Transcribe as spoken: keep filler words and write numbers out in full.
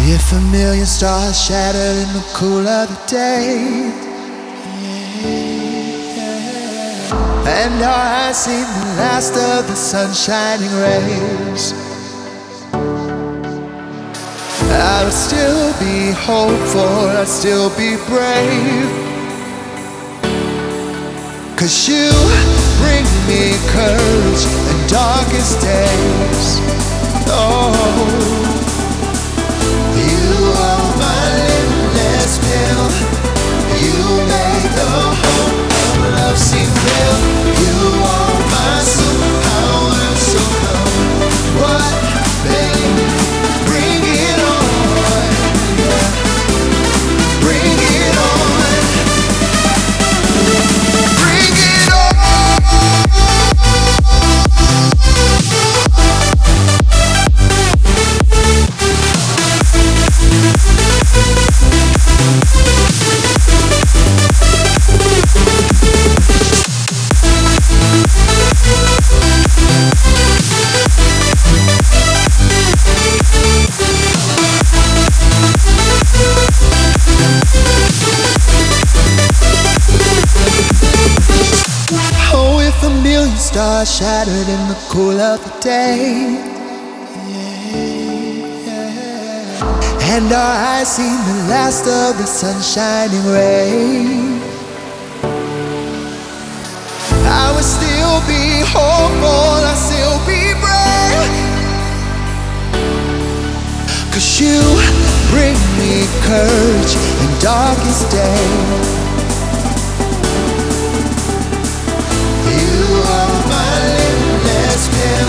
If a million stars shattered in the cool of the day, and our eyes seen the last of the sun shining rays, I would still be hopeful, I'd still be brave, 'cause you bring me courage in darkest days. Oh, you are my limitless pill. You make the hope of love seem real. You are my superpower, so come what may. Bring it on, yeah. Bring it on. Bring it on. Oh, if a million stars shattered in the cool of the day, and our eyes seen the last of the sun shining rain, I would still be hopeful, I'd still be brave, 'cause you bring me courage in darkest days. You are my limitless pill.